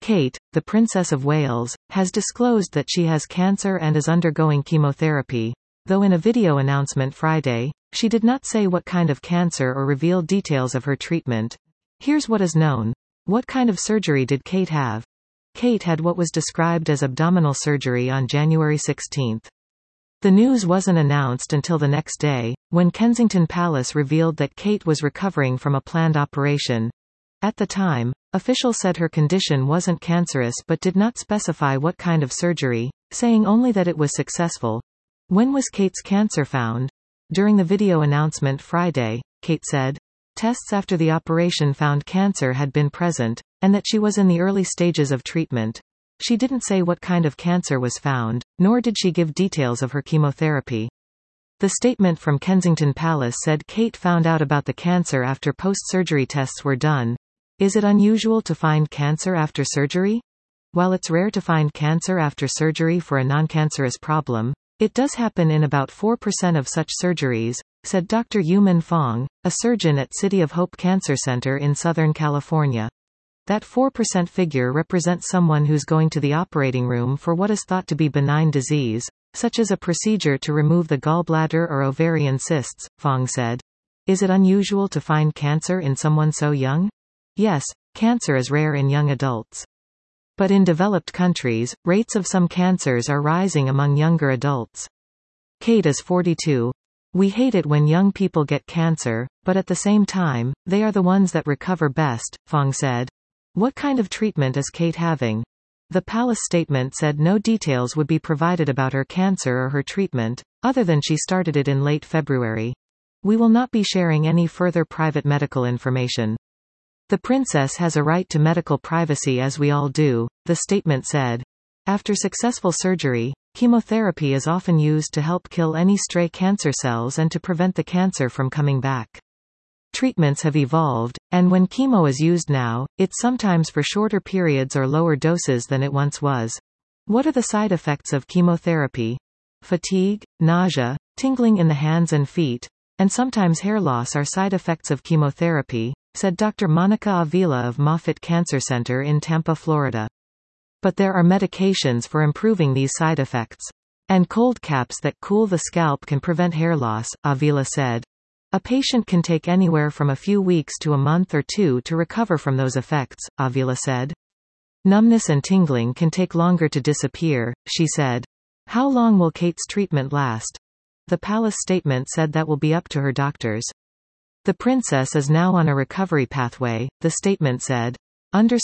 Kate, the Princess of Wales, has disclosed that she has cancer and is undergoing chemotherapy, though in a video announcement Friday, she did not say what kind of cancer or reveal details of her treatment. Here's what is known. What kind of surgery did Kate have? Kate had what was described as abdominal surgery on January 16. The news wasn't announced until the next day, when Kensington Palace revealed that Kate was recovering from a planned operation. At the time, officials said her condition wasn't cancerous but did not specify what kind of surgery, saying only that it was successful. When was Kate's cancer found? During the video announcement Friday, Kate said, tests after the operation found cancer had been present, and that she was in the early stages of treatment. She didn't say what kind of cancer was found, nor did she give details of her chemotherapy. The statement from Kensington Palace said Kate found out about the cancer after post-surgery tests were done. Is it unusual to find cancer after surgery? While it's rare to find cancer after surgery for a non-cancerous problem, it does happen in about 4% of such surgeries, said Dr. Yuman Fong, a surgeon at City of Hope Cancer Center in Southern California. That 4% figure represents someone who's going to the operating room for what is thought to be benign disease, such as a procedure to remove the gallbladder or ovarian cysts, Fong said. Is it unusual to find cancer in someone so young? Yes, cancer is rare in young adults. But in developed countries, rates of some cancers are rising among younger adults. Kate is 42. We hate it when young people get cancer, but at the same time, they are the ones that recover best, Fong said. What kind of treatment is Kate having? The palace statement said no details would be provided about her cancer or her treatment, other than she started it in late February. We will not be sharing any further private medical information. The princess has a right to medical privacy as we all do, the statement said. After successful surgery, chemotherapy is often used to help kill any stray cancer cells and to prevent the cancer from coming back. Treatments have evolved, and when chemo is used now, it's sometimes for shorter periods or lower doses than it once was. What are the side effects of chemotherapy? Fatigue, nausea, tingling in the hands and feet, and sometimes hair loss are side effects of chemotherapy, said Dr. Monica Avila of Moffitt Cancer Center in Tampa, Florida. But there are medications for improving these side effects. And cold caps that cool the scalp can prevent hair loss, Avila said. A patient can take anywhere from a few weeks to a month or two to recover from those effects, Avila said. Numbness and tingling can take longer to disappear, she said. How long will Kate's treatment last? The palace statement said that will be up to her doctors. The princess is now on a recovery pathway, the statement said. The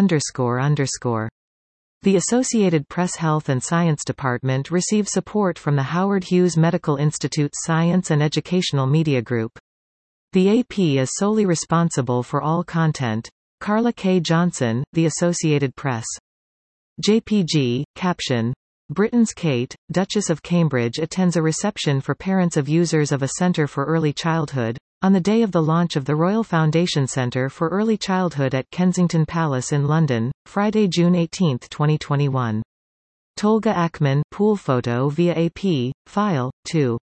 Associated Press Health and Science Department receives support from the Howard Hughes Medical Institute's Science and Educational Media Group. The AP is solely responsible for all content. Carla K. Johnson, The Associated Press. JPG, caption. Britain's Kate, Duchess of Cambridge attends a reception for parents of users of a Centre for Early Childhood, on the day of the launch of the Royal Foundation Centre for Early Childhood at Kensington Palace in London, Friday, June 18, 2021. Tolga Akman, pool photo via AP, File, 2.